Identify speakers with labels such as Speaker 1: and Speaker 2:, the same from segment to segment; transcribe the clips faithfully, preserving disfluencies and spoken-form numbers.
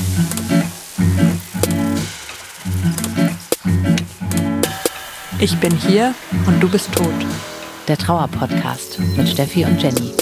Speaker 1: Ich bin hier und du bist tot.
Speaker 2: Der Trauer-Podcast mit Steffi und Jenny.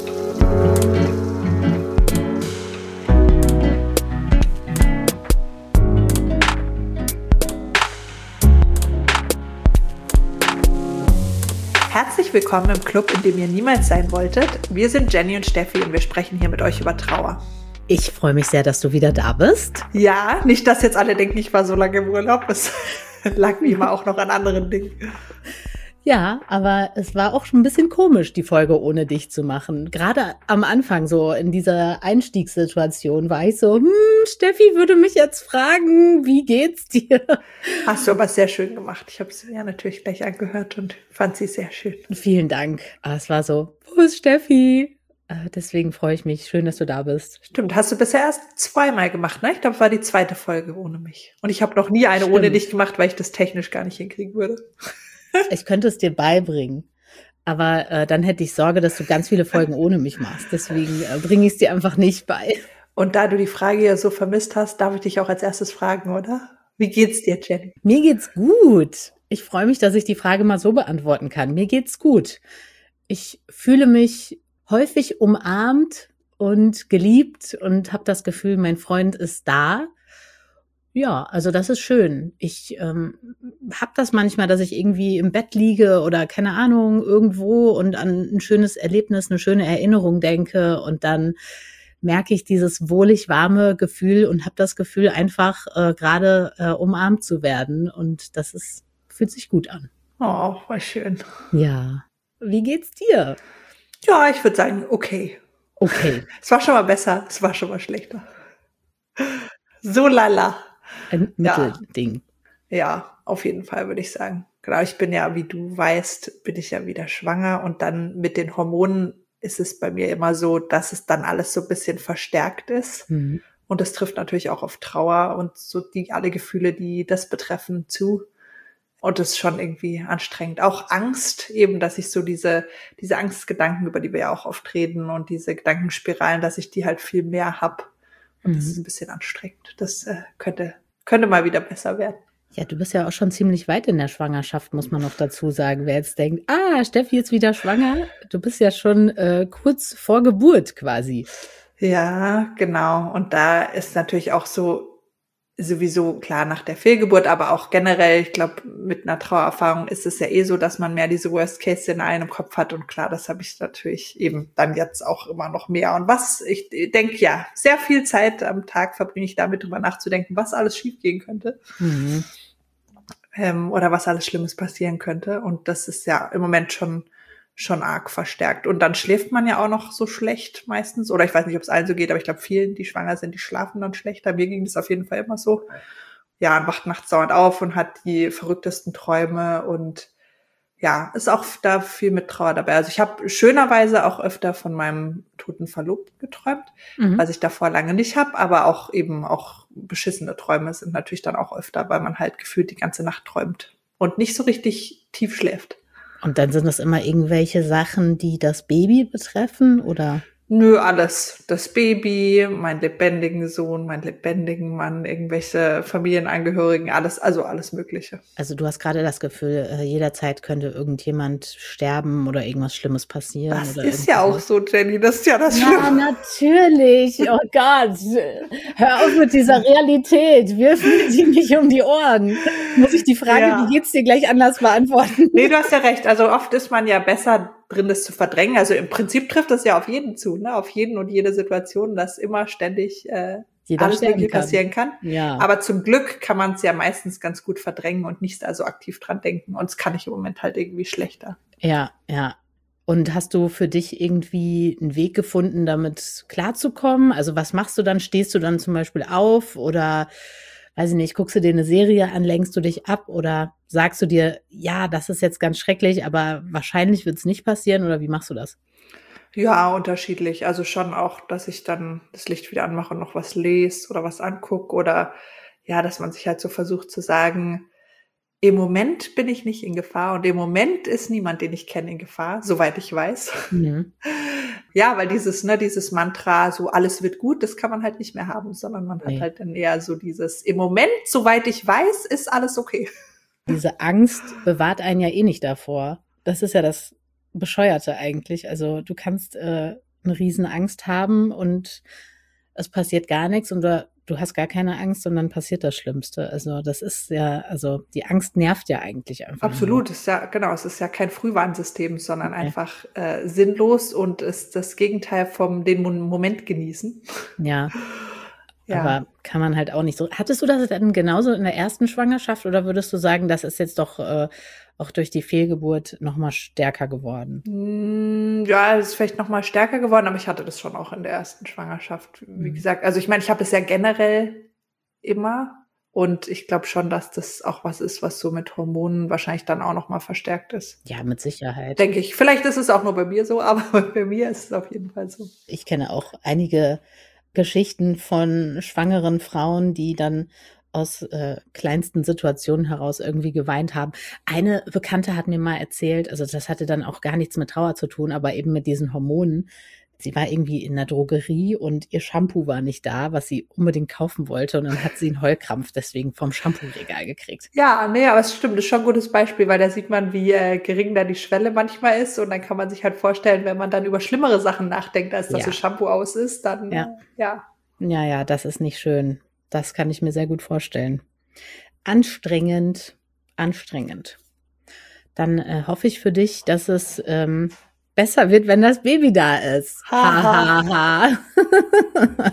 Speaker 1: Herzlich willkommen im Club, in dem ihr niemals sein wolltet. Wir sind Jenny und Steffi und wir sprechen hier mit euch über Trauer.
Speaker 2: Ich freue mich sehr, dass du wieder da bist.
Speaker 1: Ja, nicht, dass jetzt alle denken, ich war so lange im Urlaub. Es lag wie immer auch noch an anderen Dingen.
Speaker 2: Ja, aber es war auch schon ein bisschen komisch, die Folge ohne dich zu machen. Gerade am Anfang, so in dieser Einstiegssituation, war ich so, hm, Steffi würde mich jetzt fragen, wie geht's dir?
Speaker 1: Hast du aber sehr schön gemacht. Ich habe es mir ja natürlich gleich angehört und fand sie sehr schön.
Speaker 2: Vielen Dank. Ah, es war so, wo ist Steffi? Äh, Deswegen freue ich mich. Schön, dass du da bist.
Speaker 1: Stimmt, hast du bisher erst zweimal gemacht, ne? Ich glaube, es war die zweite Folge ohne mich. Und ich habe noch nie eine
Speaker 2: Stimmt.
Speaker 1: ohne dich gemacht, weil ich das technisch gar nicht hinkriegen würde.
Speaker 2: Ich könnte es dir beibringen, aber äh, dann hätte ich Sorge, dass du ganz viele Folgen ohne mich machst. Deswegen äh, bringe ich es dir einfach nicht bei.
Speaker 1: Und da du die Frage ja so vermisst hast, darf ich dich auch als erstes fragen, oder? Wie geht's dir, Jenny?
Speaker 2: Mir geht's gut. Ich freue mich, dass ich die Frage mal so beantworten kann. Mir geht's gut. Ich fühle mich häufig umarmt und geliebt und habe das Gefühl, mein Freund ist da. Ja, also das ist schön. Ich ähm, habe das manchmal, dass ich irgendwie im Bett liege oder keine Ahnung, irgendwo und an ein schönes Erlebnis, eine schöne Erinnerung denke und dann merke ich dieses wohlig warme Gefühl und habe das Gefühl, einfach äh, gerade äh, umarmt zu werden und das ist fühlt sich gut an.
Speaker 1: Oh, war schön.
Speaker 2: Ja. Wie geht's dir?
Speaker 1: Ja, ich würde sagen, okay.
Speaker 2: Okay,
Speaker 1: Es war schon mal besser, es war schon mal schlechter. So lala.
Speaker 2: ein
Speaker 1: Ja.
Speaker 2: Mittelding.
Speaker 1: Ja, auf jeden Fall würde ich sagen. Genau, ich bin ja, wie du weißt, bin ich ja wieder schwanger und dann mit den Hormonen ist es bei mir immer so, dass es dann alles so ein bisschen verstärkt ist.
Speaker 2: Mhm.
Speaker 1: Und das trifft natürlich auch auf Trauer und so die alle Gefühle, die das betreffen, zu. Und das ist schon irgendwie anstrengend. Auch Angst, eben, dass ich so diese, diese Angstgedanken, über die wir ja auch oft reden und diese Gedankenspiralen, dass ich die halt viel mehr hab. Und das
Speaker 2: Mhm.
Speaker 1: ist ein bisschen anstrengend. Das äh, könnte, könnte mal wieder besser werden.
Speaker 2: Ja, du bist ja auch schon ziemlich weit in der Schwangerschaft, muss man noch dazu sagen. Wer jetzt denkt, ah, Steffi ist wieder schwanger, du bist ja schon äh, kurz vor Geburt quasi.
Speaker 1: Ja, genau. Und da ist natürlich auch so sowieso klar nach der Fehlgeburt, aber auch generell, ich glaube, mit einer Trauererfahrung ist es ja eh so, dass man mehr diese Worst-Case-Szenarien im Kopf hat. Und klar, das habe ich natürlich eben dann jetzt auch immer noch mehr. Und was, ich denke, ja, sehr viel Zeit am Tag verbringe ich damit, drüber nachzudenken, was alles schiefgehen könnte.
Speaker 2: Mhm.
Speaker 1: Ähm, oder was alles Schlimmes passieren könnte. Und das ist ja im Moment schon schon arg verstärkt. Und dann schläft man ja auch noch so schlecht meistens. Oder ich weiß nicht, ob es allen so geht, aber ich glaube, vielen, die schwanger sind, die schlafen dann schlechter. Mir ging das auf jeden Fall immer so. Ja, und wacht nachts dauernd auf und hat die verrücktesten Träume und ja, ist auch da viel mit Trauer dabei. Also ich habe schönerweise auch öfter von meinem toten Verlobten geträumt,
Speaker 2: Mhm.
Speaker 1: was ich davor lange nicht habe, aber auch eben auch beschissene Träume sind natürlich dann auch öfter, weil man halt gefühlt die ganze Nacht träumt und nicht so richtig tief schläft.
Speaker 2: Und dann sind das immer irgendwelche Sachen, die das Baby betreffen, oder?
Speaker 1: Nö, alles. Das Baby, meinen lebendigen Sohn, meinen lebendigen Mann, irgendwelche Familienangehörigen, alles, also alles Mögliche.
Speaker 2: Also du hast gerade das Gefühl, äh, jederzeit könnte irgendjemand sterben oder irgendwas Schlimmes passieren.
Speaker 1: Das
Speaker 2: oder
Speaker 1: ist ja auch
Speaker 2: irgendwas.
Speaker 1: so, Jenny, das ist ja das
Speaker 2: Ja,
Speaker 1: Schlimme.
Speaker 2: natürlich. Oh Gott. Hör auf mit dieser Realität. Wirf mir die nicht um die Ohren. Muss ich die Frage,
Speaker 1: Ja.
Speaker 2: wie geht's dir, gleich anders beantworten?
Speaker 1: Nee, du hast ja recht. Also oft ist man ja besser drin, das zu verdrängen. Also im Prinzip trifft das ja auf jeden zu, ne? Auf jeden und jede Situation, dass immer ständig äh,
Speaker 2: Jeder
Speaker 1: alles
Speaker 2: sterben
Speaker 1: Mögliche
Speaker 2: kann.
Speaker 1: passieren kann.
Speaker 2: Ja.
Speaker 1: Aber zum Glück kann man es ja meistens ganz gut verdrängen und nicht also aktiv dran denken. Und das kann ich im Moment halt irgendwie schlechter.
Speaker 2: Ja, ja. Und hast du für dich irgendwie einen Weg gefunden, damit klarzukommen? Also was machst du dann? Stehst du dann zum Beispiel auf oder, weiß ich nicht, guckst du dir eine Serie an, lenkst du dich ab oder sagst du dir, ja, das ist jetzt ganz schrecklich, aber wahrscheinlich wird es nicht passieren oder wie machst du das?
Speaker 1: Ja, unterschiedlich. Also schon auch, dass ich dann das Licht wieder anmache und noch was lese oder was angucke oder ja, dass man sich halt so versucht zu sagen, Im Moment bin ich nicht in Gefahr und im Moment ist niemand, den ich kenne, in Gefahr, soweit ich weiß.
Speaker 2: Mhm.
Speaker 1: Ja, weil dieses, ne, dieses Mantra, so alles wird gut, das kann man halt nicht mehr haben, sondern man hat
Speaker 2: Nee.
Speaker 1: halt dann eher so dieses, im Moment, soweit ich weiß, ist alles okay.
Speaker 2: Diese Angst bewahrt einen ja eh nicht davor. Das ist ja das Bescheuerte eigentlich. Also du kannst äh, eine riesen Angst haben und es passiert gar nichts und du, du hast gar keine Angst und dann passiert das Schlimmste. Also das ist ja, also die Angst nervt ja eigentlich einfach nur.
Speaker 1: Absolut, ist ja, genau, es ist ja kein Frühwarnsystem, sondern
Speaker 2: Nee.
Speaker 1: einfach äh, sinnlos und ist das Gegenteil vom den Mo- Moment genießen.
Speaker 2: Ja,
Speaker 1: Ja.
Speaker 2: aber kann man halt auch nicht so. Hattest du das denn genauso in der ersten Schwangerschaft oder würdest du sagen, das ist jetzt doch äh, auch durch die Fehlgeburt nochmal stärker geworden?
Speaker 1: Mm, Ja, es ist vielleicht noch mal stärker geworden, aber ich hatte das schon auch in der ersten Schwangerschaft. Wie
Speaker 2: Mhm.
Speaker 1: gesagt, also ich meine, ich habe das ja generell immer und ich glaube schon, dass das auch was ist, was so mit Hormonen wahrscheinlich dann auch noch mal verstärkt ist.
Speaker 2: Ja, mit Sicherheit.
Speaker 1: Denke ich. Vielleicht ist es auch nur bei mir so, aber bei mir ist es auf jeden Fall so.
Speaker 2: Ich kenne auch einige Geschichten von schwangeren Frauen, die dann aus äh, kleinsten Situationen heraus irgendwie geweint haben. Eine Bekannte hat mir mal erzählt, also das hatte dann auch gar nichts mit Trauer zu tun, aber eben mit diesen Hormonen. Sie war irgendwie in der Drogerie und ihr Shampoo war nicht da, was sie unbedingt kaufen wollte. Und dann hat sie einen Heulkrampf deswegen vom Shampoo-Regal gekriegt.
Speaker 1: Ja, nee, aber es stimmt, das ist schon ein gutes Beispiel, weil da sieht man, wie äh, gering da die Schwelle manchmal ist und dann kann man sich halt vorstellen, wenn man dann über schlimmere Sachen nachdenkt, als dass
Speaker 2: Ja.
Speaker 1: das Shampoo aus ist, dann
Speaker 2: Ja.
Speaker 1: äh, ja.
Speaker 2: Ja, ja, das ist nicht schön. Das kann ich mir sehr gut vorstellen. Anstrengend, anstrengend. Dann äh, hoffe ich für dich, dass es ähm, besser wird, wenn das Baby da ist. Ha, ha, ha.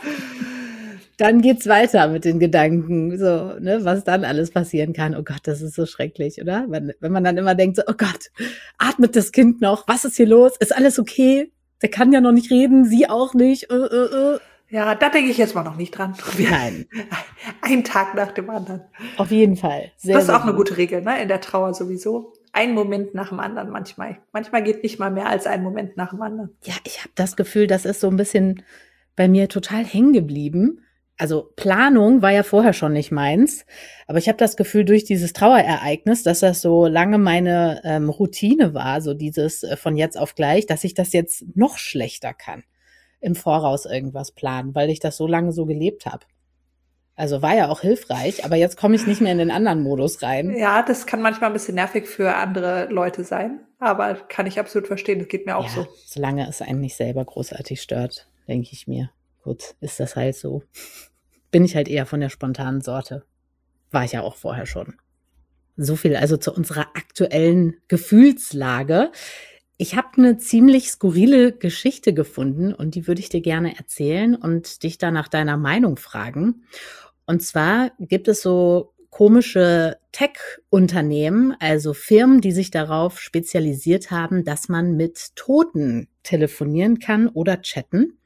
Speaker 2: Dann geht's weiter mit den Gedanken, so, ne, was dann alles passieren kann. Oh Gott, das ist so schrecklich, oder? Wenn, wenn man dann immer denkt, so, oh Gott, atmet das Kind noch? Was ist hier los? Ist alles okay? Der kann ja noch nicht reden, sie auch nicht. Äh, äh, äh.
Speaker 1: Ja, da denke ich jetzt mal noch nicht dran.
Speaker 2: Nein.
Speaker 1: Ein Tag nach dem anderen.
Speaker 2: Auf jeden Fall. Sehr,
Speaker 1: das ist
Speaker 2: sehr
Speaker 1: auch eine
Speaker 2: gut.
Speaker 1: gute Regel, ne? In der Trauer sowieso. Ein Moment nach dem anderen manchmal. Manchmal geht nicht mal mehr als ein Moment nach dem anderen.
Speaker 2: Ja, ich habe das Gefühl, das ist so ein bisschen bei mir total hängen geblieben. Also Planung war ja vorher schon nicht meins, aber ich habe das Gefühl, durch dieses Trauerereignis, dass das so lange meine ähm, Routine war, so dieses äh, von jetzt auf gleich, dass ich das jetzt noch schlechter kann, im Voraus irgendwas planen, weil ich das so lange so gelebt habe. Also war ja auch hilfreich, aber jetzt komme ich nicht mehr in den anderen Modus rein.
Speaker 1: Ja, das kann manchmal ein bisschen nervig für andere Leute sein, aber kann ich absolut verstehen, das geht mir auch
Speaker 2: Ja,
Speaker 1: so.
Speaker 2: solange es einen nicht selber großartig stört, denke ich mir. Gut, ist das halt so. Bin ich halt eher von der spontanen Sorte. War ich ja auch vorher schon. So viel also zu unserer aktuellen Gefühlslage. Ich habe eine ziemlich skurrile Geschichte gefunden und die würde ich dir gerne erzählen und dich da nach deiner Meinung fragen. Und zwar gibt es so komische Tech-Unternehmen, also Firmen, die sich darauf spezialisiert haben, dass man mit Toten telefonieren kann oder chatten.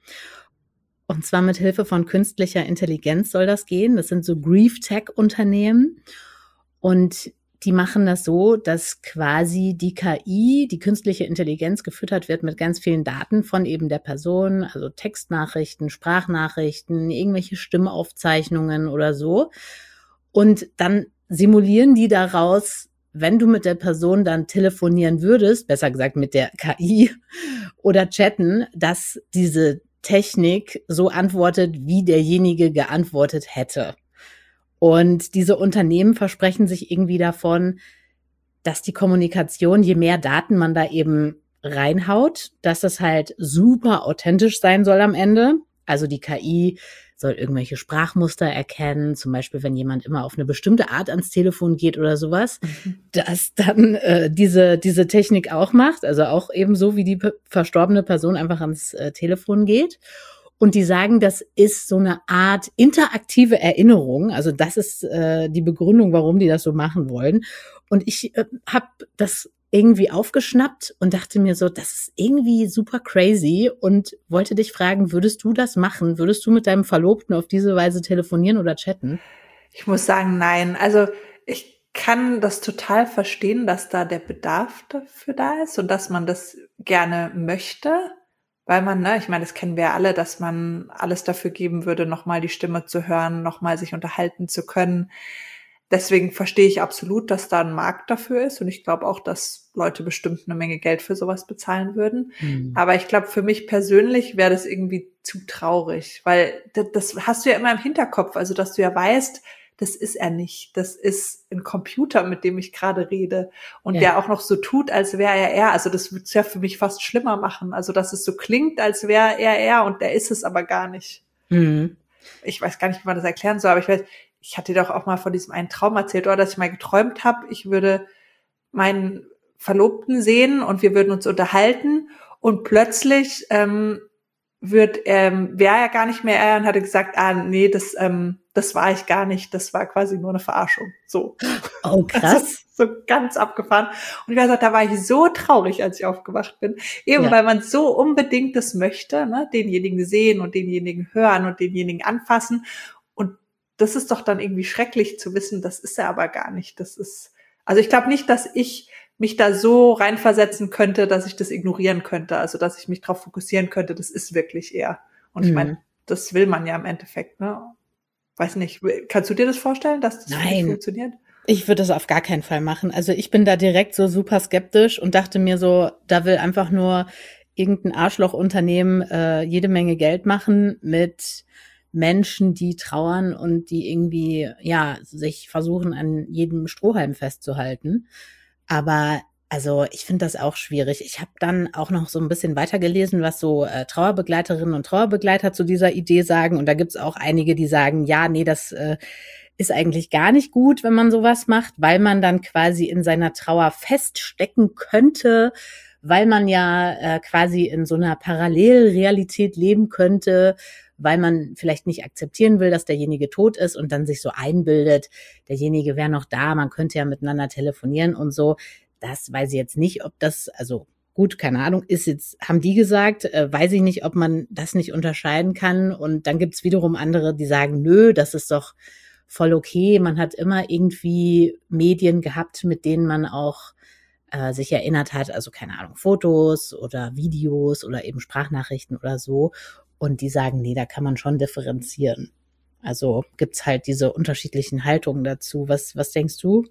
Speaker 2: Und zwar mit Hilfe von künstlicher Intelligenz soll das gehen. Das sind so Grief-Tech-Unternehmen. Und die machen das so, dass quasi die K I, die künstliche Intelligenz, gefüttert wird mit ganz vielen Daten von eben der Person, also Textnachrichten, Sprachnachrichten, irgendwelche Stimmaufzeichnungen oder so. Und dann simulieren die daraus, wenn du mit der Person dann telefonieren würdest, besser gesagt mit der K I oder chatten, dass diese Technik so antwortet, wie derjenige geantwortet hätte. Und diese Unternehmen versprechen sich irgendwie davon, dass die Kommunikation, je mehr Daten man da eben reinhaut, dass das halt super authentisch sein soll am Ende. Also die K I soll irgendwelche Sprachmuster erkennen, zum Beispiel wenn jemand immer auf eine bestimmte Art ans Telefon geht oder sowas, mhm. dass dann äh, diese diese Technik auch macht, also auch eben so, wie die pe- verstorbene Person einfach ans äh, Telefon geht. Und die sagen, das ist so eine Art interaktive Erinnerung. Also das ist äh, die Begründung, warum die das so machen wollen. Und ich äh, habe das irgendwie aufgeschnappt und dachte mir so, das ist irgendwie super crazy und wollte dich fragen, würdest du das machen? Würdest du mit deinem Verlobten auf diese Weise telefonieren oder chatten?
Speaker 1: Ich muss sagen, nein. Also ich kann das total verstehen, dass da der Bedarf dafür da ist und dass man das gerne möchte. Weil man, ne, ich meine, das kennen wir ja alle, dass man alles dafür geben würde, nochmal die Stimme zu hören, nochmal sich unterhalten zu können. deswegen verstehe ich absolut, dass da ein Markt dafür ist und ich glaube auch, dass Leute bestimmt eine Menge Geld für sowas bezahlen würden. Mhm. Aber ich glaube, für mich persönlich wäre das irgendwie zu traurig, weil das, das hast du ja immer im Hinterkopf, also dass du ja weißt, das ist er nicht. Das ist ein Computer, mit dem ich gerade rede und ja. der auch noch so tut, als wäre er er. Also das würde es ja für mich fast schlimmer machen. Also dass es so klingt, als wäre er er und der ist es aber gar nicht. Mhm. Ich weiß gar nicht, wie man das erklären soll, aber ich weiß, ich hatte dir doch auch mal von diesem einen Traum erzählt, oder dass ich mal geträumt habe, ich würde meinen Verlobten sehen und wir würden uns unterhalten und plötzlich ähm, wird ähm, wäre er gar nicht mehr er und hatte gesagt, ah nee, das ähm, das war ich gar nicht, das war quasi nur eine Verarschung. So.
Speaker 2: Oh, krass.
Speaker 1: So ganz abgefahren. Und ich weiß auch, da war ich so traurig, als ich aufgewacht bin. Eben, ja. weil man so unbedingt das möchte, ne, denjenigen sehen und denjenigen hören und denjenigen anfassen. Und das ist doch dann irgendwie schrecklich zu wissen, das ist er aber gar nicht. Das ist, also ich glaube nicht, dass ich mich da so reinversetzen könnte, dass ich das ignorieren könnte. Also, dass ich mich darauf fokussieren könnte, das ist wirklich er. Und ich meine, das will man ja im Endeffekt, ne? Weiß nicht, kannst du dir das vorstellen, dass das
Speaker 2: Nein.
Speaker 1: funktioniert?
Speaker 2: Ich würde das auf gar keinen Fall machen. Also ich bin da direkt so super skeptisch und dachte mir so, da will einfach nur irgendein Arschlochunternehmen äh, jede Menge Geld machen mit Menschen, die trauern und die irgendwie, ja, sich versuchen, an jedem Strohhalm festzuhalten. Aber also ich finde das auch schwierig. Ich habe dann auch noch so ein bisschen weitergelesen, was so äh, Trauerbegleiterinnen und Trauerbegleiter zu dieser Idee sagen. Und da gibt's auch einige, die sagen, ja, nee, das äh, ist eigentlich gar nicht gut, wenn man sowas macht, weil man dann quasi in seiner Trauer feststecken könnte, weil man ja äh, quasi in so einer Parallelrealität leben könnte, weil man vielleicht nicht akzeptieren will, dass derjenige tot ist und dann sich so einbildet, derjenige wäre noch da, man könnte ja miteinander telefonieren und so. Das weiß ich jetzt nicht, ob das, also gut, keine Ahnung, ist jetzt, haben die gesagt, äh, weiß ich nicht, ob man das nicht unterscheiden kann. Und dann gibt's wiederum andere, die sagen, nö, das ist doch voll okay. Man hat immer irgendwie Medien gehabt, mit denen man auch äh, sich erinnert hat, also keine Ahnung, Fotos oder Videos oder eben Sprachnachrichten oder so. Und die sagen, nee, da kann man schon differenzieren. Also gibt's halt diese unterschiedlichen Haltungen dazu. Was, was denkst du?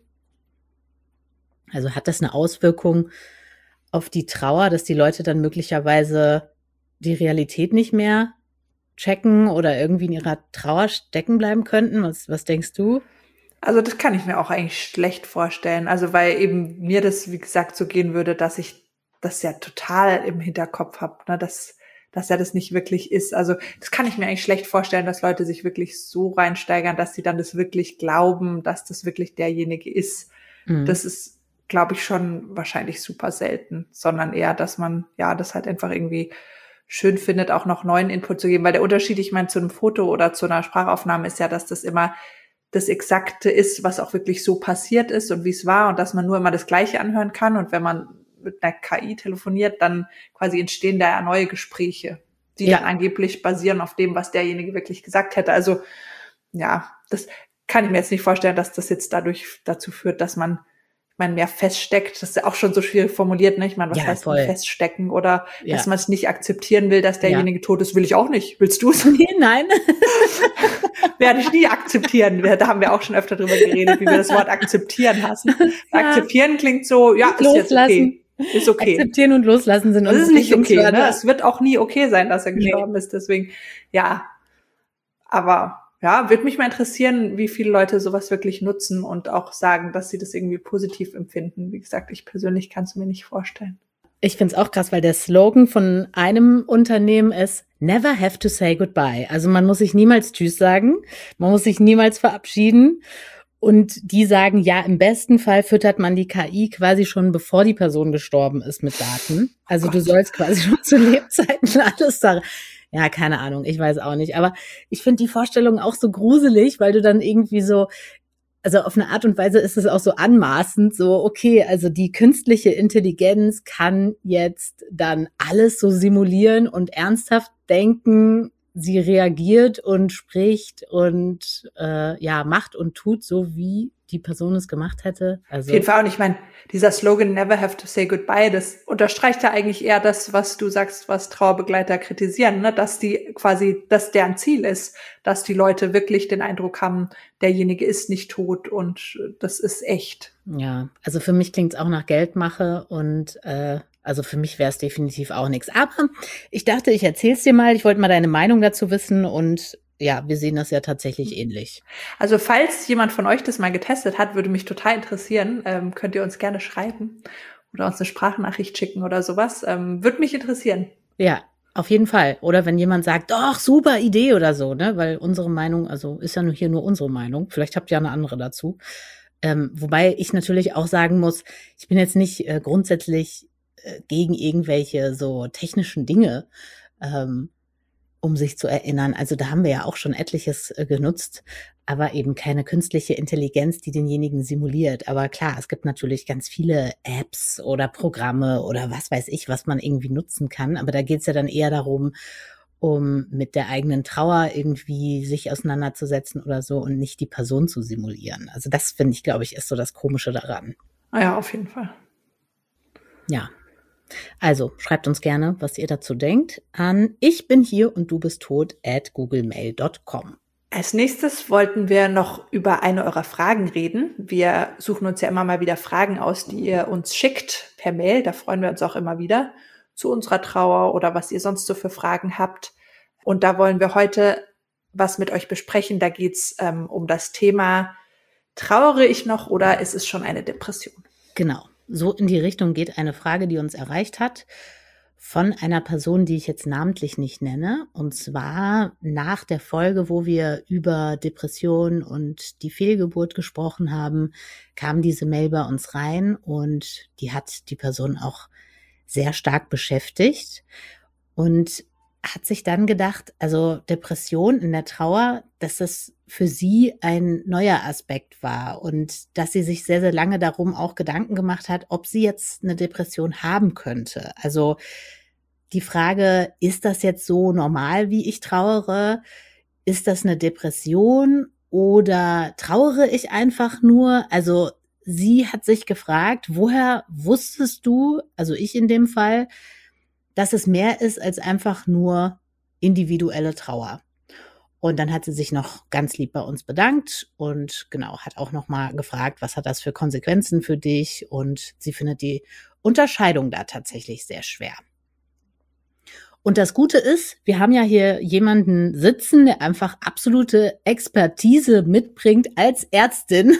Speaker 2: Also hat das eine Auswirkung auf die Trauer, dass die Leute dann möglicherweise die Realität nicht mehr checken oder irgendwie in ihrer Trauer stecken bleiben könnten? Was, was denkst du?
Speaker 1: Also das kann ich mir auch eigentlich schlecht vorstellen. Also weil eben mir das, wie gesagt, so gehen würde, dass ich das ja total im Hinterkopf habe, ne, dass, dass ja das nicht wirklich ist. Also das kann ich mir eigentlich schlecht vorstellen, dass Leute sich wirklich so reinsteigern, dass sie dann das wirklich glauben, dass das wirklich derjenige ist. Mhm. Das ist, glaube ich, schon wahrscheinlich super selten, sondern eher, dass man ja das halt einfach irgendwie schön findet, auch noch neuen Input zu geben. Weil der Unterschied, ich meine, zu einem Foto oder zu einer Sprachaufnahme ist ja, dass das immer das Exakte ist, was auch wirklich so passiert ist und wie es war und dass man nur immer das Gleiche anhören kann. Und wenn man mit einer K I telefoniert, dann quasi entstehen da neue Gespräche, die ja. dann angeblich basieren auf dem, was derjenige wirklich gesagt hätte. Also ja, das kann ich mir jetzt nicht vorstellen, dass das jetzt dadurch dazu führt, dass man man mehr feststeckt, das ist ja auch schon so schwierig formuliert, ne? Ich meine, was ja, heißt denn feststecken oder ja. dass man es nicht akzeptieren will, dass derjenige ja. tot ist, will ich auch nicht. Willst du es?
Speaker 2: Nee, nein.
Speaker 1: Werde ich nie akzeptieren. Da haben wir auch schon öfter drüber geredet, wie wir das Wort akzeptieren hassen. Ja. Akzeptieren klingt so, ja, ist jetzt okay. Ist okay.
Speaker 2: Akzeptieren und loslassen sind
Speaker 1: das ist nicht okay, ne? Es wird auch nie okay sein, dass er gestorben nee. ist, deswegen, ja. Aber ja, würde mich mal interessieren, wie viele Leute sowas wirklich nutzen und auch sagen, dass sie das irgendwie positiv empfinden. Wie gesagt, ich persönlich kann es mir nicht vorstellen.
Speaker 2: Ich find's auch krass, weil der Slogan von einem Unternehmen ist Never have to say goodbye. Also man muss sich niemals Tschüss sagen, man muss sich niemals verabschieden. Und die sagen, ja, im besten Fall füttert man die K I quasi schon, bevor die Person gestorben ist, mit Daten. Also oh du sollst quasi schon zu Lebzeiten alles sagen. Ja, keine Ahnung, ich weiß auch nicht. Aber ich finde die Vorstellung auch so gruselig, weil du dann irgendwie so, also auf eine Art und Weise ist es auch so anmaßend, so, okay, also die künstliche Intelligenz kann jetzt dann alles so simulieren und ernsthaft denken, sie reagiert und spricht und äh, ja, macht und tut, so wie die Person es gemacht hätte. Also
Speaker 1: auf jeden Fall. Und ich meine, dieser Slogan Never have to say goodbye, das unterstreicht ja eigentlich eher das, was du sagst, was Trauerbegleiter kritisieren, ne? Dass die quasi, dass deren Ziel ist, dass die Leute wirklich den Eindruck haben, derjenige ist nicht tot und das ist echt.
Speaker 2: Ja, also für mich klingt es auch nach Geldmache und äh, also für mich wäre es definitiv auch nichts. Aber ich dachte, ich erzähl's dir mal. Ich wollte mal deine Meinung dazu wissen und ja, wir sehen das ja tatsächlich ähnlich.
Speaker 1: Also falls jemand von euch das mal getestet hat, würde mich total interessieren. Ähm, könnt ihr uns gerne schreiben oder uns eine Sprachnachricht schicken oder sowas. Ähm, würde mich interessieren.
Speaker 2: Ja, auf jeden Fall. Oder wenn jemand sagt, doch, super Idee oder so, ne? Weil unsere Meinung, also ist ja nur hier nur unsere Meinung. Vielleicht habt ihr eine andere dazu. Ähm, wobei ich natürlich auch sagen muss, ich bin jetzt nicht äh, grundsätzlich äh, gegen irgendwelche so technischen Dinge, ähm, um sich zu erinnern. Also da haben wir ja auch schon etliches äh, genutzt, aber eben keine künstliche Intelligenz, die denjenigen simuliert. Aber klar, es gibt natürlich ganz viele Apps oder Programme oder was weiß ich, was man irgendwie nutzen kann. Aber da geht's ja dann eher darum, um mit der eigenen Trauer irgendwie sich auseinanderzusetzen oder so und nicht die Person zu simulieren. Also das finde ich, glaube ich, ist so das Komische daran.
Speaker 1: Ah ja, auf jeden Fall.
Speaker 2: Ja. Also schreibt uns gerne, was ihr dazu denkt, an ich bin hier und du bist tot at googlemail dot com.
Speaker 1: Als nächstes wollten wir noch über eine eurer Fragen reden. Wir suchen uns ja immer mal wieder Fragen aus, die ihr uns schickt per Mail. Da freuen wir uns auch immer wieder zu unserer Trauer oder was ihr sonst so für Fragen habt. Und da wollen wir heute was mit euch besprechen. Da geht's ähm, um das Thema, trauere ich noch oder ist es schon eine Depression?
Speaker 2: Genau. So in die Richtung geht eine Frage, die uns erreicht hat von einer Person, die ich jetzt namentlich nicht nenne. Und zwar nach der Folge, wo wir über Depression und die Fehlgeburt gesprochen haben, kam diese Mail bei uns rein und die hat die Person auch sehr stark beschäftigt und hat sich dann gedacht, also Depression in der Trauer, dass das für sie ein neuer Aspekt war und dass sie sich sehr, sehr lange darum auch Gedanken gemacht hat, ob sie jetzt eine Depression haben könnte. Also die Frage, ist das jetzt so normal, wie ich trauere? Ist das eine Depression oder trauere ich einfach nur? Also sie hat sich gefragt, woher wusstest du, also ich in dem Fall, dass es mehr ist als einfach nur individuelle Trauer. Und dann hat sie sich noch ganz lieb bei uns bedankt und genau, hat auch noch mal gefragt, was hat das für Konsequenzen für dich? Und sie findet die Unterscheidung da tatsächlich sehr schwer. Und das Gute ist, wir haben ja hier jemanden sitzen, der einfach absolute Expertise mitbringt als Ärztin.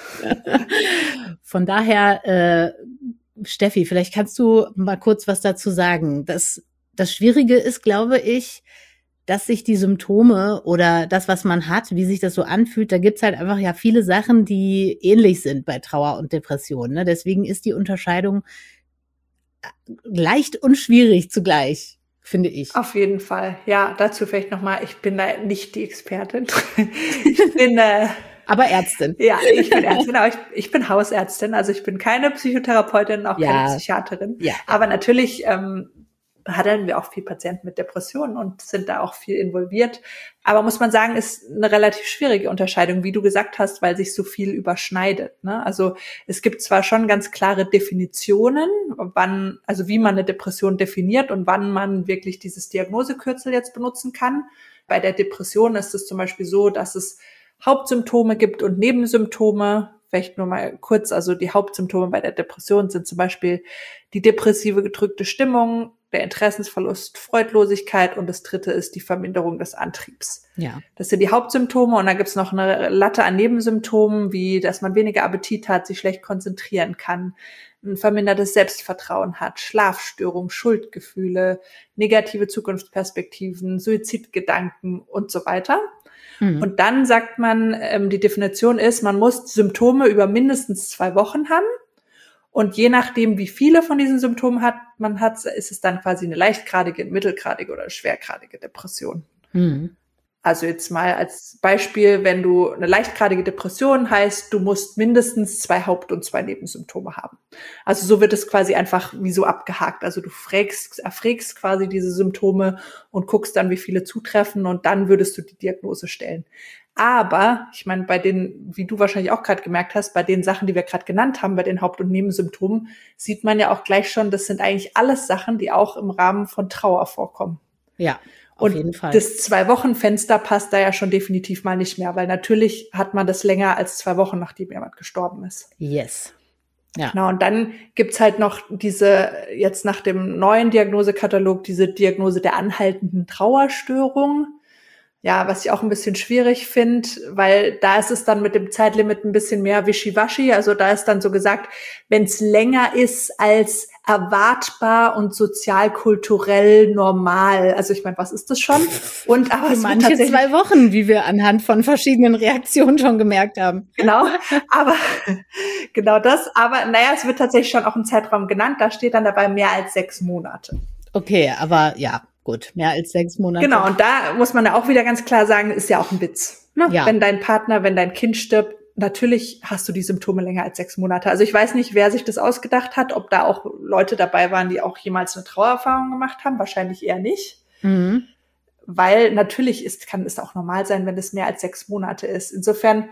Speaker 2: Von daher, äh, Steffi, vielleicht kannst du mal kurz was dazu sagen. Das, das Schwierige ist, glaube ich, dass sich die Symptome oder das, was man hat, wie sich das so anfühlt, da gibt's halt einfach ja viele Sachen, die ähnlich sind bei Trauer und Depression. Ne? Deswegen ist die Unterscheidung leicht und schwierig zugleich, finde ich.
Speaker 1: Auf jeden Fall. Ja, dazu vielleicht nochmal, ich bin da nicht die Expertin. Ich bin... Äh
Speaker 2: Aber Ärztin.
Speaker 1: Ja, ich bin Ärztin, aber ich, ich bin Hausärztin, also ich bin keine Psychotherapeutin, auch
Speaker 2: ja.
Speaker 1: keine Psychiaterin.
Speaker 2: Ja.
Speaker 1: Aber natürlich ähm, behandeln wir auch viel Patienten mit Depressionen und sind da auch viel involviert. Aber muss man sagen, ist eine relativ schwierige Unterscheidung, wie du gesagt hast, weil sich so viel überschneidet. Ne? Also es gibt zwar schon ganz klare Definitionen, wann, also wie man eine Depression definiert und wann man wirklich dieses Diagnosekürzel jetzt benutzen kann. Bei der Depression ist es zum Beispiel so, dass es Hauptsymptome gibt und Nebensymptome. Vielleicht nur mal kurz, also die Hauptsymptome bei der Depression sind zum Beispiel die depressive gedrückte Stimmung, der Interessensverlust, Freudlosigkeit und das dritte ist die Verminderung des Antriebs.
Speaker 2: Ja.
Speaker 1: Das sind die Hauptsymptome und dann gibt's noch eine Latte an Nebensymptomen, wie dass man weniger Appetit hat, sich schlecht konzentrieren kann, ein vermindertes Selbstvertrauen hat, Schlafstörungen, Schuldgefühle, negative Zukunftsperspektiven, Suizidgedanken und so weiter. Mhm. Und dann sagt man, ähm, die Definition ist, man muss Symptome über mindestens zwei Wochen haben. Und je nachdem, wie viele von diesen Symptomen hat, man hat, ist es dann quasi eine leichtgradige, mittelgradige oder schwergradige Depression. Mhm. Also jetzt mal als Beispiel, wenn du eine leichtgradige Depression heißt, du musst mindestens zwei Haupt- und zwei Nebensymptome haben. Also so wird es quasi einfach wie so abgehakt. Also du fragst, erfragst quasi diese Symptome und guckst dann, wie viele zutreffen und dann würdest du die Diagnose stellen. Aber, ich meine, bei den, wie du wahrscheinlich auch gerade gemerkt hast, bei den Sachen, die wir gerade genannt haben, bei den Haupt- und Nebensymptomen, sieht man ja auch gleich schon, das sind eigentlich alles Sachen, die auch im Rahmen von Trauer vorkommen.
Speaker 2: Ja. Auf
Speaker 1: Und
Speaker 2: jeden Fall.
Speaker 1: das Zwei-Wochen-Fenster passt da ja schon definitiv mal nicht mehr, weil natürlich hat man das länger als zwei Wochen, nachdem jemand gestorben ist.
Speaker 2: Yes. Ja.
Speaker 1: Genau, und dann gibt's halt noch diese, jetzt nach dem neuen Diagnosekatalog, diese Diagnose der anhaltenden Trauerstörung. Ja, was ich auch ein bisschen schwierig finde, weil da ist es dann mit dem Zeitlimit ein bisschen mehr wischiwaschi. Also da ist dann so gesagt, wenn es länger ist als erwartbar und sozialkulturell normal. Also ich meine, was ist das schon? Und aber
Speaker 2: Für manche zwei Wochen, wie wir anhand von verschiedenen Reaktionen schon gemerkt haben.
Speaker 1: Genau, aber genau das. Aber naja, es wird tatsächlich schon auch ein Zeitraum genannt. Da steht dann dabei mehr als sechs Monate.
Speaker 2: Okay, aber ja. Gut, mehr als sechs Monate.
Speaker 1: Genau, und da muss man ja auch wieder ganz klar sagen, ist ja auch ein Witz. Ne?
Speaker 2: Ja.
Speaker 1: Wenn dein Partner, wenn dein Kind stirbt, natürlich hast du die Symptome länger als sechs Monate. Also ich weiß nicht, wer sich das ausgedacht hat, ob da auch Leute dabei waren, die auch jemals eine Trauererfahrung gemacht haben. Wahrscheinlich eher nicht.
Speaker 2: Mhm.
Speaker 1: Weil natürlich ist, kann es auch normal sein, wenn es mehr als sechs Monate ist. Insofern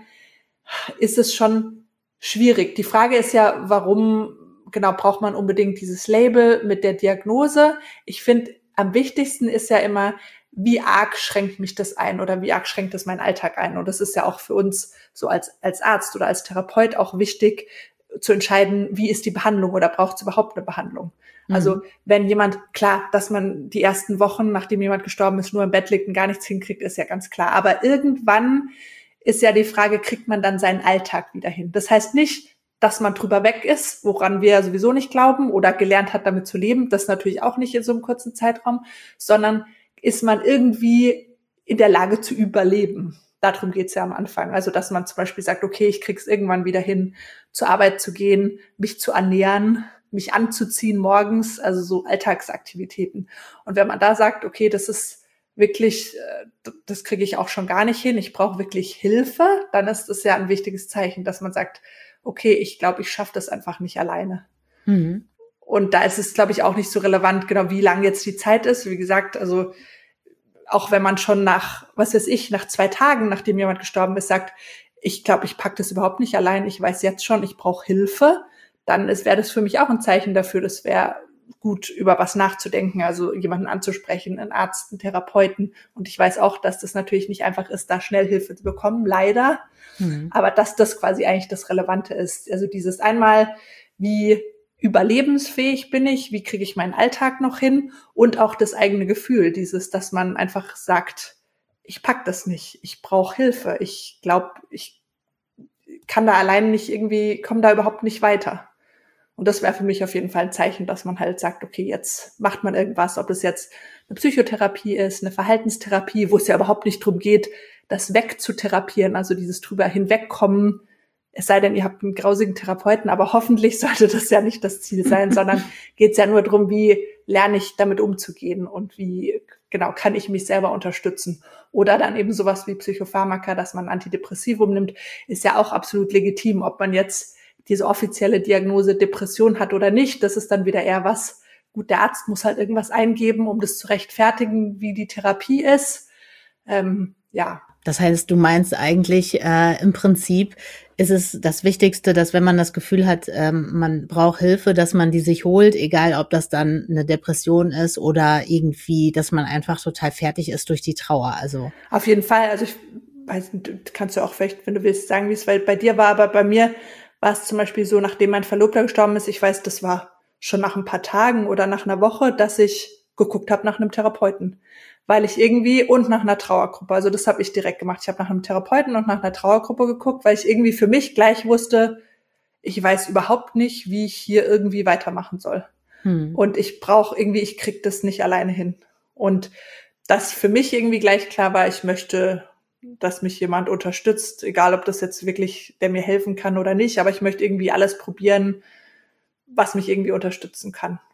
Speaker 1: ist es schon schwierig. Die Frage ist ja, warum genau braucht man unbedingt dieses Label mit der Diagnose? Ich finde, am wichtigsten ist ja immer, wie arg schränkt mich das ein oder wie arg schränkt das meinen Alltag ein? Und das ist ja auch für uns so als, als Arzt oder als Therapeut auch wichtig zu entscheiden, wie ist die Behandlung oder braucht es überhaupt eine Behandlung? Mhm. Also wenn jemand, klar, dass man die ersten Wochen, nachdem jemand gestorben ist, nur im Bett liegt und gar nichts hinkriegt, ist ja ganz klar. Aber irgendwann ist ja die Frage, kriegt man dann seinen Alltag wieder hin? Das heißt nicht, dass man drüber weg ist, woran wir sowieso nicht glauben oder gelernt hat, damit zu leben. Das natürlich auch nicht in so einem kurzen Zeitraum, sondern ist man irgendwie in der Lage zu überleben. Darum geht's ja am Anfang. Also, dass man zum Beispiel sagt, okay, ich krieg's irgendwann wieder hin, zur Arbeit zu gehen, mich zu ernähren, mich anzuziehen morgens, also so Alltagsaktivitäten. Und wenn man da sagt, okay, das ist wirklich, das kriege ich auch schon gar nicht hin, ich brauche wirklich Hilfe, dann ist das ja ein wichtiges Zeichen, dass man sagt, okay, ich glaube, ich schaffe das einfach nicht alleine. Mhm. Und da ist es, glaube ich, auch nicht so relevant, genau wie lang jetzt die Zeit ist. Wie gesagt, also auch wenn man schon nach, was weiß ich, nach zwei Tagen, nachdem jemand gestorben ist, sagt, ich glaube, ich packe das überhaupt nicht allein, ich weiß jetzt schon, ich brauche Hilfe, dann wäre das für mich auch ein Zeichen dafür, das wäre gut, über was nachzudenken, also jemanden anzusprechen, einen Arzt, einen Therapeuten. Und ich weiß auch, dass das natürlich nicht einfach ist, da schnell Hilfe zu bekommen, leider. Mhm. Aber dass das quasi eigentlich das Relevante ist. Also dieses einmal, wie überlebensfähig bin ich, wie kriege ich meinen Alltag noch hin und auch das eigene Gefühl, dieses, dass man einfach sagt, ich pack das nicht, ich brauche Hilfe, ich glaube, ich kann da allein nicht irgendwie, komme da überhaupt nicht weiter. Und das wäre für mich auf jeden Fall ein Zeichen, dass man halt sagt, okay, jetzt macht man irgendwas, ob das jetzt eine Psychotherapie ist, eine Verhaltenstherapie, wo es ja überhaupt nicht drum geht, das wegzutherapieren, also dieses drüber hinwegkommen, es sei denn, ihr habt einen grausigen Therapeuten, aber hoffentlich sollte das ja nicht das Ziel sein, sondern geht es ja nur darum, wie lerne ich damit umzugehen und wie genau kann ich mich selber unterstützen. Oder dann eben sowas wie Psychopharmaka, dass man Antidepressivum nimmt, ist ja auch absolut legitim, ob man jetzt diese offizielle Diagnose Depression hat oder nicht. Das ist dann wieder eher was, gut, der Arzt muss halt irgendwas eingeben, um das zu rechtfertigen, wie die Therapie ist. Ähm, ja.
Speaker 2: Das heißt, du meinst eigentlich, äh, im Prinzip ist es das Wichtigste, dass wenn man das Gefühl hat, ähm, man braucht Hilfe, dass man die sich holt, egal ob das dann eine Depression ist oder irgendwie, dass man einfach total fertig ist durch die Trauer. Also
Speaker 1: auf jeden Fall. Also ich weiß nicht, kannst du auch vielleicht, wenn du willst, sagen, wie es bei dir war, aber bei mir war es zum Beispiel so, nachdem mein Verlobter gestorben ist, ich weiß, das war schon nach ein paar Tagen oder nach einer Woche, dass ich geguckt habe nach einem Therapeuten. Weil ich irgendwie und nach einer Trauergruppe, also das habe ich direkt gemacht. Ich habe nach einem Therapeuten und nach einer Trauergruppe geguckt, weil ich irgendwie für mich gleich wusste, ich weiß überhaupt nicht, wie ich hier irgendwie weitermachen soll. Hm. Und ich brauche irgendwie, ich krieg das nicht alleine hin. Und das für mich irgendwie gleich klar war, ich möchte, dass mich jemand unterstützt, egal ob das jetzt wirklich, der mir helfen kann oder nicht, aber ich möchte irgendwie alles probieren, was mich irgendwie unterstützen kann.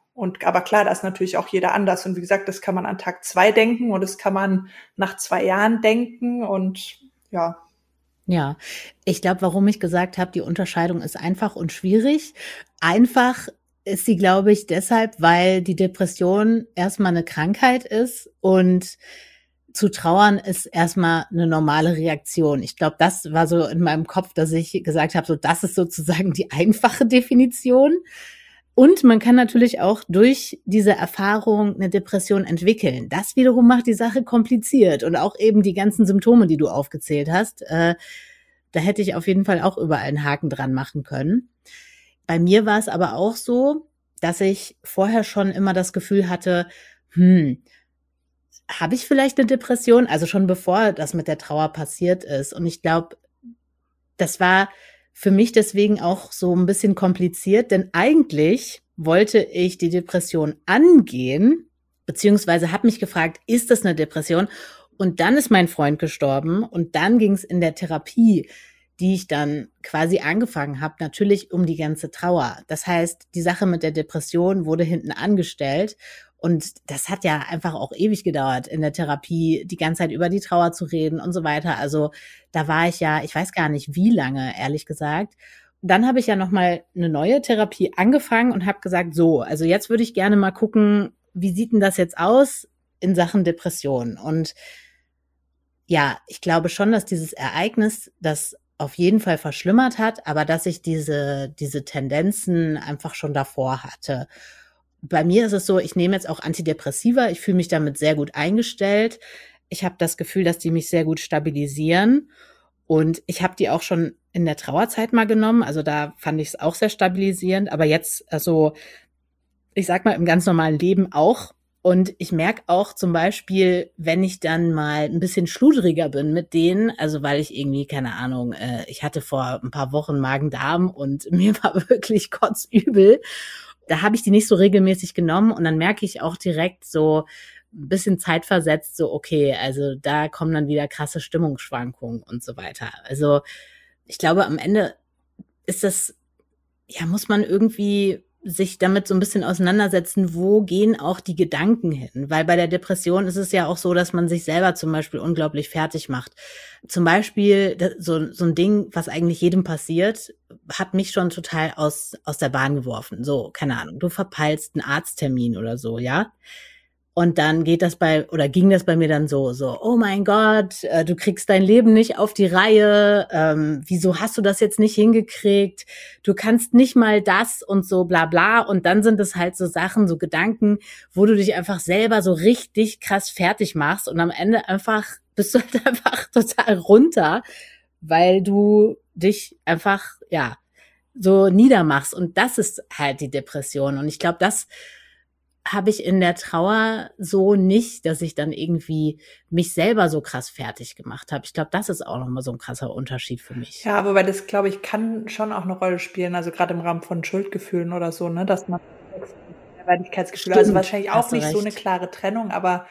Speaker 1: Und aber klar, da ist natürlich auch jeder anders. Und wie gesagt, das kann man an Tag zwei denken und das kann man nach zwei Jahren denken und ja.
Speaker 2: Ja, ich glaube, warum ich gesagt habe, die Unterscheidung ist einfach und schwierig. Einfach ist sie, glaube ich, deshalb, weil die Depression erstmal eine Krankheit ist und zu trauern ist erstmal eine normale Reaktion. Ich glaube, das war so in meinem Kopf, dass ich gesagt habe, so das ist sozusagen die einfache Definition. Und man kann natürlich auch durch diese Erfahrung eine Depression entwickeln. Das wiederum macht die Sache kompliziert und auch eben die ganzen Symptome, die du aufgezählt hast. Äh, da hätte ich auf jeden Fall auch überall einen Haken dran machen können. Bei mir war es aber auch so, dass ich vorher schon immer das Gefühl hatte, hm, habe ich vielleicht eine Depression? Also schon bevor das mit der Trauer passiert ist. Und ich glaube, das war für mich deswegen auch so ein bisschen kompliziert, denn eigentlich wollte ich die Depression angehen, beziehungsweise habe mich gefragt, ist das eine Depression? Und dann ist mein Freund gestorben und dann ging es in der Therapie, die ich dann quasi angefangen habe, natürlich um die ganze Trauer. Das heißt, die Sache mit der Depression wurde hinten angestellt und das hat ja einfach auch ewig gedauert, in der Therapie die ganze Zeit über die Trauer zu reden und so weiter. Also da war ich ja, ich weiß gar nicht wie lange, ehrlich gesagt. Dann habe ich ja nochmal eine neue Therapie angefangen und habe gesagt, so, also jetzt würde ich gerne mal gucken, wie sieht denn das jetzt aus in Sachen Depression? Und ja, ich glaube schon, dass dieses Ereignis das auf jeden Fall verschlimmert hat, aber dass ich diese, diese Tendenzen einfach schon davor hatte. Bei mir ist es so, ich nehme jetzt auch Antidepressiva, ich fühle mich damit sehr gut eingestellt. Ich habe das Gefühl, dass die mich sehr gut stabilisieren und ich habe die auch schon in der Trauerzeit mal genommen, also da fand ich es auch sehr stabilisierend, aber jetzt, also ich sag mal im ganz normalen Leben auch. Und ich merke auch zum Beispiel, wenn ich dann mal ein bisschen schludriger bin mit denen, also weil ich irgendwie, keine Ahnung, äh, ich hatte vor ein paar Wochen Magen-Darm und mir war wirklich kotzübel. Da habe ich die nicht so regelmäßig genommen und dann merke ich auch direkt so ein bisschen zeitversetzt, so okay, also da kommen dann wieder krasse Stimmungsschwankungen und so weiter. Also ich glaube, am Ende ist das, ja, muss man irgendwie sich damit so ein bisschen auseinandersetzen, wo gehen auch die Gedanken hin? Weil bei der Depression ist es ja auch so, dass man sich selber zum Beispiel unglaublich fertig macht. Zum Beispiel so, so ein Ding, was eigentlich jedem passiert, hat mich schon total aus, aus der Bahn geworfen. So, keine Ahnung, du verpeilst einen Arzttermin oder so, ja? Und dann geht das bei, oder ging das bei mir dann so, so, oh mein Gott, äh, du kriegst dein Leben nicht auf die Reihe, ähm, wieso hast du das jetzt nicht hingekriegt, du kannst nicht mal das und so bla bla. Und dann sind es halt so Sachen, so Gedanken, wo du dich einfach selber so richtig krass fertig machst und am Ende einfach, bist du halt einfach total runter, weil du dich einfach, ja, so niedermachst. Und das ist halt die Depression. Und ich glaube, das habe ich in der Trauer so nicht, dass ich dann irgendwie mich selber so krass fertig gemacht habe. Ich glaube, das ist auch nochmal so ein krasser Unterschied für mich.
Speaker 1: Ja, aber das, glaube ich, kann schon auch eine Rolle spielen, also gerade im Rahmen von Schuldgefühlen oder so, ne, dass man Minderwertigkeitsgefühle, also wahrscheinlich auch nicht so eine klare Trennung, aber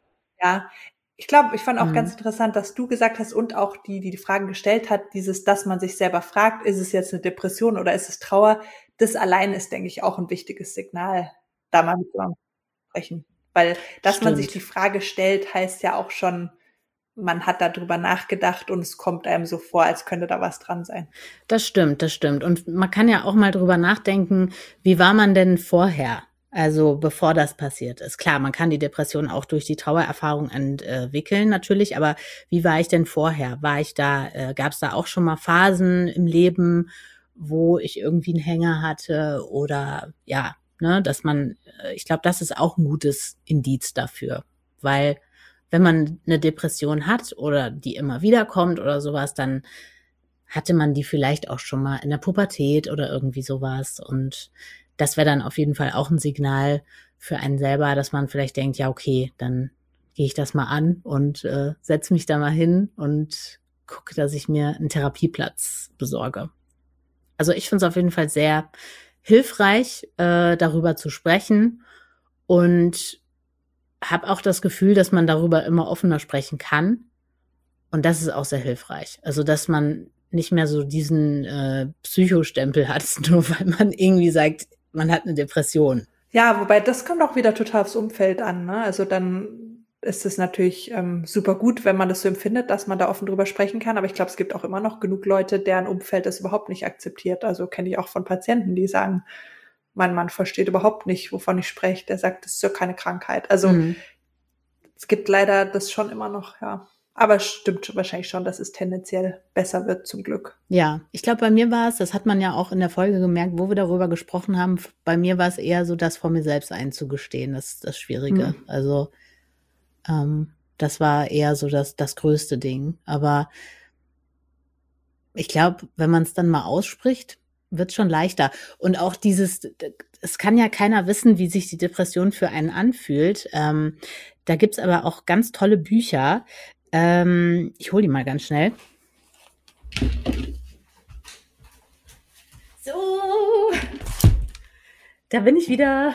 Speaker 1: ja, ich glaube, ich fand auch mhm. ganz interessant, dass du gesagt hast und auch die, die die Fragen gestellt hat, dieses, dass man sich selber fragt, ist es jetzt eine Depression oder ist es Trauer, das allein ist, denke ich, auch ein wichtiges Signal, da mal mit jemandem sprechen. Weil, dass Stimmt. man sich die Frage stellt, heißt ja auch schon, man hat darüber nachgedacht und es kommt einem so vor, als könnte da was dran sein.
Speaker 2: Das stimmt, das stimmt. Und man kann ja auch mal drüber nachdenken, wie war man denn vorher? Also bevor das passiert ist. Klar, man kann die Depression auch durch die Trauererfahrung entwickeln natürlich, aber wie war ich denn vorher? War ich da, äh, gab es da auch schon mal Phasen im Leben, wo ich irgendwie einen Hänger hatte oder ja, ne, dass man, ich glaube, das ist auch ein gutes Indiz dafür, weil wenn man eine Depression hat oder die immer wieder kommt oder sowas, dann hatte man die vielleicht auch schon mal in der Pubertät oder irgendwie sowas und das wäre dann auf jeden Fall auch ein Signal für einen selber, dass man vielleicht denkt, ja okay, dann gehe ich das mal an und äh, setze mich da mal hin und gucke, dass ich mir einen Therapieplatz besorge. Also ich finde es auf jeden Fall sehr hilfreich, äh, darüber zu sprechen und habe auch das Gefühl, dass man darüber immer offener sprechen kann und das ist auch sehr hilfreich. Also dass man nicht mehr so diesen äh, Psychostempel hat, nur weil man irgendwie sagt, man hat eine Depression.
Speaker 1: Ja, wobei das kommt auch wieder total aufs Umfeld an, ne? Also dann ist es natürlich ähm, super gut, wenn man das so empfindet, dass man da offen drüber sprechen kann. Aber ich glaube, es gibt auch immer noch genug Leute, deren Umfeld das überhaupt nicht akzeptiert. Also kenne ich auch von Patienten, die sagen, mein Mann versteht überhaupt nicht, wovon ich spreche. Der sagt, das ist ja keine Krankheit. Also
Speaker 2: Mhm.
Speaker 1: es gibt leider das schon immer noch, ja. Aber es stimmt wahrscheinlich schon, dass es tendenziell besser wird, zum Glück.
Speaker 2: Ja, ich glaube, bei mir war es, das hat man ja auch in der Folge gemerkt, wo wir darüber gesprochen haben, bei mir war es eher so, das vor mir selbst einzugestehen, das ist das Schwierige.
Speaker 1: Mhm.
Speaker 2: Also ähm, das war eher so das, das größte Ding. Aber ich glaube, wenn man es dann mal ausspricht, wird schon leichter. Und auch dieses, es kann ja keiner wissen, wie sich die Depression für einen anfühlt. Ähm, da gibt's aber auch ganz tolle Bücher. Ähm, ich hole die mal ganz schnell. So, da bin ich wieder.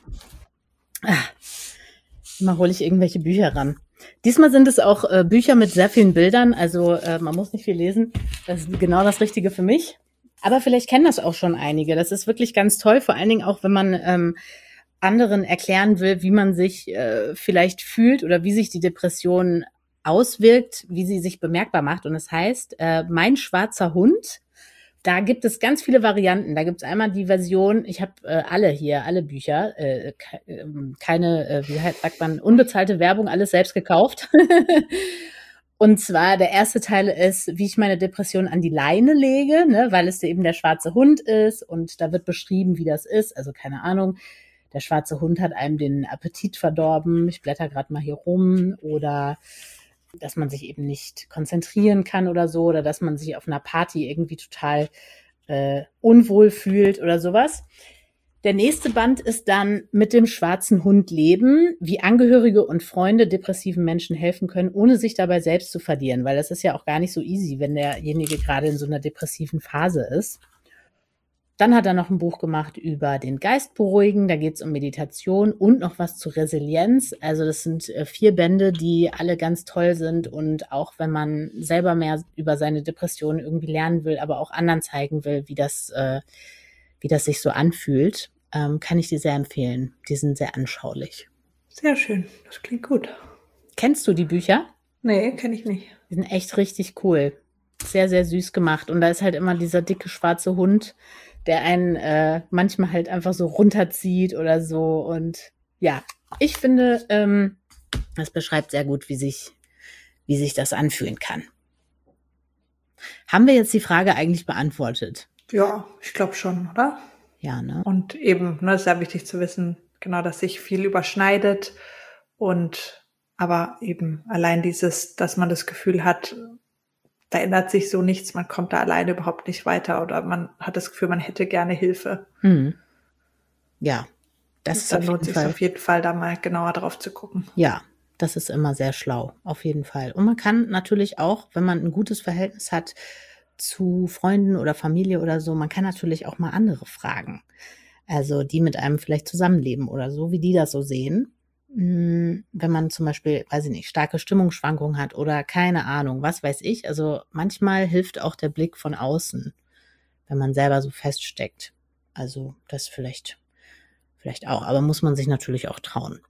Speaker 2: Ah, immer hole ich irgendwelche Bücher ran. Diesmal sind es auch äh, Bücher mit sehr vielen Bildern, also äh, man muss nicht viel lesen. Das ist genau das Richtige für mich. Aber vielleicht kennen das auch schon einige. Das ist wirklich ganz toll, vor allen Dingen auch, wenn man ähm, anderen erklären will, wie man sich äh, vielleicht fühlt oder wie sich die Depression auswirkt, wie sie sich bemerkbar macht. Und es heißt, äh, Mein schwarzer Hund. Da gibt es ganz viele Varianten. Da gibt es einmal die Version, ich habe äh, alle hier, alle Bücher, äh, ke keine, äh, wie sagt man, unbezahlte Werbung, alles selbst gekauft. Und zwar der erste Teil ist, wie ich meine Depression an die Leine lege, ne, weil es eben der schwarze Hund ist und da wird beschrieben, wie das ist. Also keine Ahnung, der schwarze Hund hat einem den Appetit verdorben. Ich blätter gerade mal hier rum oder dass man sich eben nicht konzentrieren kann oder so, oder dass man sich auf einer Party irgendwie total äh, unwohl fühlt oder sowas. Der nächste Band ist dann Mit dem schwarzen Hund leben, wie Angehörige und Freunde depressiven Menschen helfen können, ohne sich dabei selbst zu verlieren, weil das ist ja auch gar nicht so easy, wenn derjenige gerade in so einer depressiven Phase ist. Dann hat er noch ein Buch gemacht über den Geist beruhigen, da geht es um Meditation und noch was zu Resilienz. Also das sind äh, vier Bände, die alle ganz toll sind und auch wenn man selber mehr über seine Depression irgendwie lernen will, aber auch anderen zeigen will, wie das, äh, wie das sich so anfühlt, ähm, kann ich die sehr empfehlen. Die sind sehr anschaulich.
Speaker 1: Sehr schön, das klingt gut.
Speaker 2: Kennst du die Bücher?
Speaker 1: Nee, kenne ich nicht.
Speaker 2: Die sind echt richtig cool. Sehr, sehr süß gemacht. Und da ist halt immer dieser dicke schwarze Hund, der einen äh, manchmal halt einfach so runterzieht oder so. Und ja, ich finde, ähm, das beschreibt sehr gut, wie sich, wie sich das anfühlen kann. Haben wir jetzt die Frage eigentlich beantwortet?
Speaker 1: Ja, ich glaube schon, oder?
Speaker 2: Ja, ne?
Speaker 1: Und eben, ne, ist sehr wichtig zu wissen, genau, dass sich viel überschneidet und aber eben allein dieses, dass man das Gefühl hat, da ändert sich so nichts, man kommt da alleine überhaupt nicht weiter oder man hat das Gefühl, man hätte gerne Hilfe.
Speaker 2: Hm. Ja, das ist
Speaker 1: dann
Speaker 2: auf
Speaker 1: lohnt
Speaker 2: jeden
Speaker 1: sich
Speaker 2: Fall.
Speaker 1: auf jeden Fall, da mal genauer drauf zu gucken.
Speaker 2: Ja, das ist immer sehr schlau, auf jeden Fall. Und man kann natürlich auch, wenn man ein gutes Verhältnis hat zu Freunden oder Familie oder so, man kann natürlich auch mal andere fragen. Also die mit einem vielleicht zusammenleben oder so, wie die das so sehen. Wenn man zum Beispiel, weiß ich nicht, starke Stimmungsschwankungen hat oder keine Ahnung, was weiß ich. Also manchmal hilft auch der Blick von außen, wenn man selber so feststeckt. Also das vielleicht, vielleicht auch, aber muss man sich natürlich auch trauen.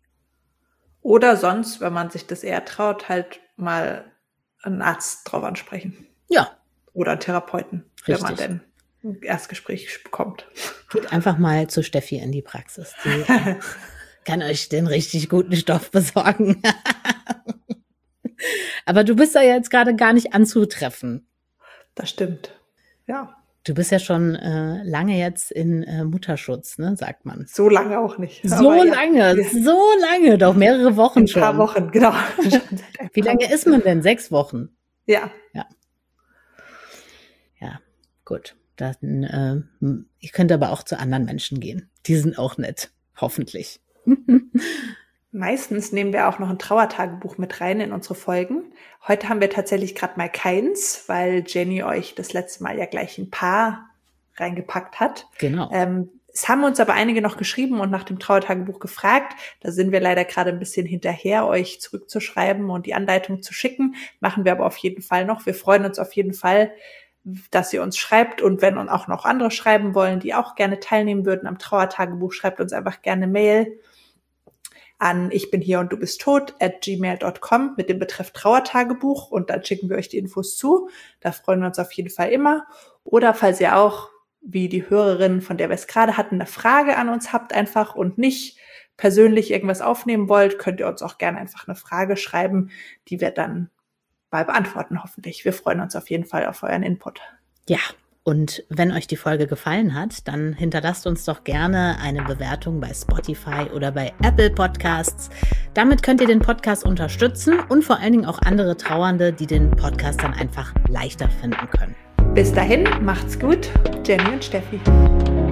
Speaker 1: Oder sonst, wenn man sich das eher traut, halt mal einen Arzt drauf ansprechen.
Speaker 2: Ja.
Speaker 1: Oder einen Therapeuten,
Speaker 2: Richtig.
Speaker 1: wenn man denn ein Erstgespräch bekommt.
Speaker 2: Geht einfach mal zu Steffi in die Praxis. Die kann euch den richtig guten Stoff besorgen. Aber du bist da jetzt gerade gar nicht anzutreffen.
Speaker 1: Das stimmt, ja.
Speaker 2: Du bist ja schon äh, lange jetzt in äh, Mutterschutz, ne, sagt man.
Speaker 1: So lange auch nicht.
Speaker 2: So
Speaker 1: aber
Speaker 2: lange,
Speaker 1: ja,
Speaker 2: so lange, doch mehrere Wochen
Speaker 1: ein
Speaker 2: schon.
Speaker 1: paar Wochen, genau.
Speaker 2: Wie lange ist man denn? Sechs Wochen?
Speaker 1: Ja.
Speaker 2: Ja. Ja, gut. Dann, äh, ich könnte aber auch zu anderen Menschen gehen. Die sind auch nett, hoffentlich.
Speaker 1: Meistens nehmen wir auch noch ein Trauertagebuch mit rein in unsere Folgen. Heute haben wir tatsächlich gerade mal keins, weil Jenny euch das letzte Mal ja gleich ein paar reingepackt hat.
Speaker 2: Genau.
Speaker 1: Ähm, es haben uns aber einige noch geschrieben und nach dem Trauertagebuch gefragt. Da sind wir leider gerade ein bisschen hinterher, euch zurückzuschreiben und die Anleitung zu schicken. Machen wir aber auf jeden Fall noch. Wir freuen uns auf jeden Fall, dass ihr uns schreibt. Und wenn uns auch noch andere schreiben wollen, die auch gerne teilnehmen würden am Trauertagebuch, schreibt uns einfach gerne Mail an ich bin hier und du bist tot at gmail dot com mit dem Betreff Trauertagebuch und dann schicken wir euch die Infos zu. Da freuen wir uns auf jeden Fall immer. Oder falls ihr auch, wie die Hörerin, von der wir es gerade hatten, eine Frage an uns habt einfach und nicht persönlich irgendwas aufnehmen wollt, könnt ihr uns auch gerne einfach eine Frage schreiben, die wir dann mal beantworten hoffentlich. Wir freuen uns auf jeden Fall auf euren Input.
Speaker 2: Ja, und wenn euch die Folge gefallen hat, dann hinterlasst uns doch gerne eine Bewertung bei Spotify oder bei Apple Podcasts. Damit könnt ihr den Podcast unterstützen und vor allen Dingen auch andere Trauernde, die den Podcast dann einfach leichter finden können.
Speaker 1: Bis dahin, macht's gut. Jenny und Steffi.